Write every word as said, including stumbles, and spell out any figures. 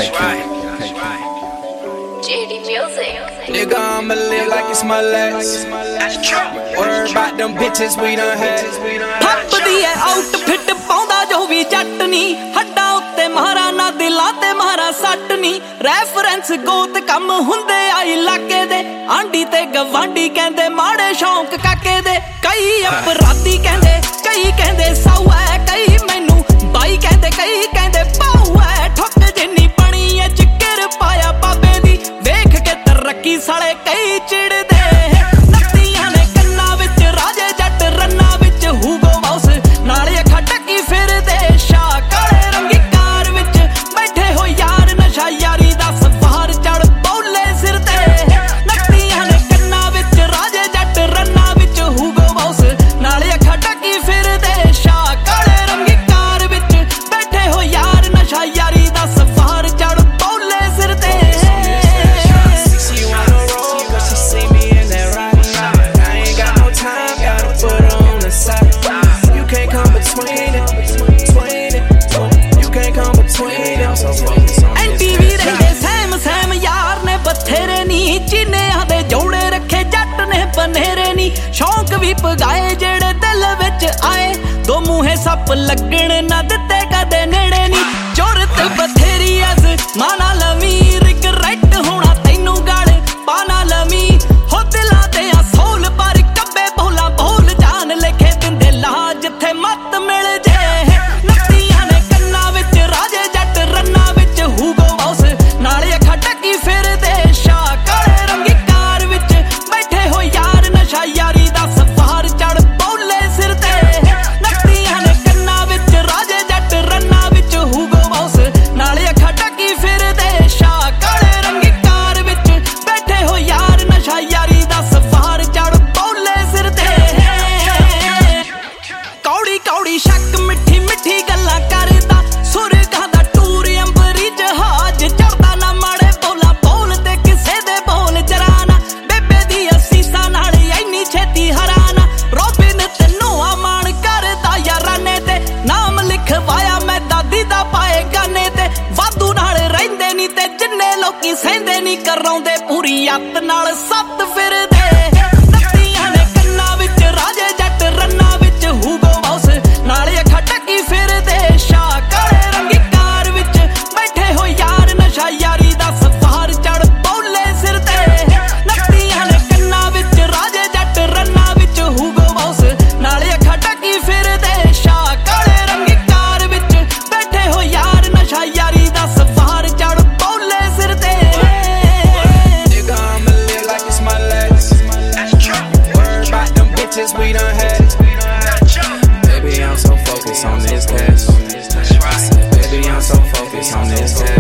J D Music. Nigga, I'ma live like it's my last. Worry about them bitches we done had. ਥੱਪਦੀ ਐ outfit ਪਾਉਂਦਾ ਜੋ ਵੀ ਜੱਟ ਨੀ ਹੱਡਾਂ ਉੱਤੇ ਮਾਰਾ ਨਾ ਦਿਲਾਂ ਤੇ ਮਾਰਾ ਸੱਟ ਨੀ ਰੈਫਰੈਂਸ ਗੋਤ ਕੰਮ ਹੁੰਦੇ ਆ ਇਲਾਕੇ ਦੇ ਆਂਢੀ ਤੇ ਗਵਾਂਢੀ ਕਹਿੰਦੇ ਮਾੜੇ ਸ਼ੌਂਕ ਕਾਕੇ ਦੇ ਕਈ ਅਪਰਾਧੀ ਕਹਿੰਦੇ ਕਈ ਕਹਿੰਦੇ ਸਾਊ ਐ ਕਈ ਮੈਨੂੰ ਬਾਈ ਕਹਿੰਦੇ ਕਈ ਕਹਿੰਦੇ ਪਾਉ ਐ ਠੁੱਕ ਜਿੰਨੀ ਬਣੀ ਐ ਚਿੱਕਰ ਪਾਇਆ ਬਾਬੇ ਦੀ ਵੇਖ ਕੇ ਤਰੱਕੀ ਸਾਲੇ ਕਈ ਚਿੜਦੇ ਨੱਤੀਆਂ ਨੇ ਕੰਨਾਂ ਵਿੱਚ ਰਾਜੇ ਜੱਟ ਰੰਨਾਂ ਵਿੱਚ ਹੂਗੋ ਮਾਊਸ ਨਾਲੇ ਅੱਖਾਂ ਟੱਕੀ ਫਿਰਦੇ ਸ਼ਾ ਕਾਲੇ ਰੰਗੀ ਕਾਰ ਵਿੱਚ ਬੈਠੇ ਹੋ ਯਾਰ ਨਸ਼ਾ ਯਾਰੀ ਦਾ ਸਫਾਰ ਚੜ ਬੌਲੇ ਸਿਰ ਤੇ ਨੱਤੀਆਂ ਨੇ ਕੰਨਾਂ ਵਿੱਚ ਰਾਜੇ ਜੱਟ ਰੰਨਾਂ ਵਿੱਚ ਹੂਗੋ ਮਾਊਸ ਨਾਲੇ ਅੱਖਾਂ ਟੱਕੀ ਫਿਰਦੇ ਸ਼ਾ ਕਾਲੇ ਰੰਗੀ ਕਾਰ ਵਿੱਚ ਬੈਠੇ ਹੋ ਯਾਰ ਨਸ਼ਾ ਯਾਰੀ ਦਾ ਸਫਾਰ ਚੜ ਬੌਲੇ ਸਿਰ ਤੇ ਐਨਟੀਵੀ ਰਹਿੰਦੇ ਸੈਮ ਸੈਮ ਯਾਰ ਨੇ ਬਥੇਰੇ ਨੀ ਚੀਨਿਆਂ ਦੇ ਜੋੜੇ ਰੱਖੇ ਜੱਟ ਨੇ ਬਨੇਰੇ ਨੀ ਸ਼ੌਂਕ ਵੀ ਪਗਾਏ ਜਿਹੜੇ ਦਿਲ ਵਿੱਚ ਆਏ ਦੋ ਮੂੰਹੇ ਸੱਪ ਲੱਗਣ ਨਾ ਦਿੱਤੇ ਕਦੇ ਨੇੜੇ ਨੀ ਜ਼ਰੂਰਤ ਬਥੇਰੀ ਐਸ ਮਾਨਾ ਲਵੀ ਰਿਗਰੈਟ ਹੋਣਾ ਤੈਨੂੰ ਗਾਲ ਪਾਣਾ ਲਵੀ ਹੋ ਦਿਲਾਂ ਤੇ ਆ ਸੋਲ ਪਰ ਕੱਬੇ ਬੋਲਾ ਬੋਲ ਜਾਨ ਲਿਖੇ ਦਿੰਦੇ ਲਾ ਜਿੱਥੇ ਮੱਤ ਮਿਲ ਜੇ ਨੱਤੀਆਂ ਨੇ ਕੰਨਾਂ ਵਿੱਚ ਰਾਜੇ ਜੱਟ ਰੰਨਾਂ ਵਿੱਚ ਹੂਗੋ ਮਾਊਸ ਨਾਲੇ ਅੱਖਾਂ ਟੱਕੀ ਫਿਰਦੇ ਸ਼ਾ ਕਾਲੇ ਰੰਗੀ ਕਾਰ ਵਿੱਚ ਬੈਠੇ ਹੋ ਯਾਰ ਨਸ਼ਾ ਯਾਰੀ ਦਾ ਸਫਾਰ ਚੜ ਬੌਲੇ ਸਿਰ ਤੇ ਨੱਤੀਆਂ ਨੇ ਕੰਨਾਂ ਵਿੱਚ ਰਾਜੇ ਜੱਟ ਰੰਨਾਂ ਵਿੱਚ ਹੂਗੋ ਮਾਊਸ ਨਾਲੇ ਅੱਖਾਂ ਟੱਕੀ ਫਿਰਦੇ ਸ਼ਾ ਕਾਲੇ ਰੰਗੀ ਕਾਰ ਵਿੱਚ ਬੈਠੇ ਹੋ ਯਾਰ ਨਸ਼ਾ ਯਾਰੀ ਦਾ ਸਫਾਰ ਚੜ ਬੌਲੇ ਸਿਰ ਤੇ ਕੌੜੀ ਕੌੜੀ ਸ਼ੱਕ ਮਿੱਠੀ ਮਿੱਠੀ ਗੱਲਾਂ ਕਰਦਾ ਸੁਰਗਾਂ ਦਾ ਟੂਰ ਅੰਬਰੀ ਜਹਾਜ਼ ਚੜਦਾ ਨਾ ਮਾੜੇ ਬੋਲਾ ਬੋਲ ਤੇ ਕਿਸੇ ਦੇ ਬੋਲ ਜਰਾਨਾ ਬੇਬੇ ਦੀ ਅਸੀਸਾਂ ਨਾਲ ਇੰਨੀ ਛੇਤੀ ਹਰਾਨਾ ਰੋਬਿਨ ਤੈਨੂੰ ਆਮਾਨ ਕਰਦਾ ਯਾਰਾਨੇ ਤੇ ਨਾਮ ਲਿਖਵਾਇਆ ਮੈਂ ਦਾਦੀ ਦਾ ਪਾਏ ਗਾਨੇ ਤੇ ਵਾਧੂ ਨਾਲ ਰਹਿੰਦੇ ਨੀ ਤੇ ਜਿੰਨੇ ਲੋਕੀ ਸਹਿੰਦੇ ਨੀ ਕਰਾਉਂਦੇ ਪੂਰੀ ਅੱਤ ਨਾਲ ਸੱਤ ਫਿਰਦੇ ਨੱਤੀਆਂ ਨੇ ਕੰਨਾਂ ਵਿੱਚ ਰਾਜੇ ਜੱਟ ਰੰਨਾਂ ਵਿੱਚ ਹੂਗੋ ਮਾਊਸ ਨਾਲੇ ਅੱਖਾਂ ਟੱਕੀ ਫਿਰਦੇ ਸ਼ਾ ਕਾਲੇ ਰੰਗੀ ਕਾਰ ਵਿੱਚ ਬੈਠੇ ਹੋ ਯਾਰ ਨਸ਼ਾ ਯਾਰੀ ਦਾ ਸਫਾਰ ਚੜ ਬੌਲੇ ਸਿਰ ਤੇ ਨੱਤੀਆਂ ਨੇ ਕੰਨਾਂ ਵਿੱਚ ਰਾਜੇ ਜੱਟ ਰੰਨਾਂ ਵਿੱਚ ਹੂਗੋ ਮਾਊਸ ਨਾਲੇ ਅੱਖਾਂ ਟੱਕੀ ਫਿਰਦੇ ਸ਼ਾ ਕਾਲੇ ਰੰਗੀ ਕਾਰ ਵਿੱਚ ਬੈਠੇ ਹੋ ਯਾਰ ਨਸ਼ਾ ਯਾਰੀ ਦਾ ਸਫਾਰ ਚੜ ਬੌਲੇ ਸਿਰ ਤੇ Nigga, I'ma live like it's my last. Worry about them bitches we done had. Baby, I'm so focused on this cash. Baby, I'm so focused on this cash.